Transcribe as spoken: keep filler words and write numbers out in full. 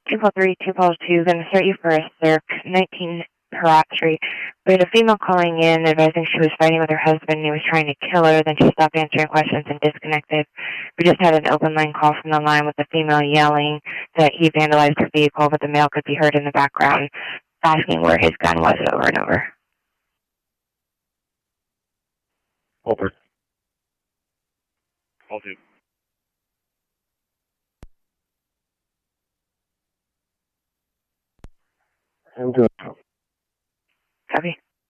two four three, two four two, going to start you for a circ, nineteen Hurrah Street. We had a female calling in advising she was fighting with her husband and he was trying to kill her, then she stopped answering questions and disconnected. We just had an open line call from the line with the female yelling that he vandalized her vehicle, but the male could be heard in the background asking where his gun was over and over. Over. All two. I'm doing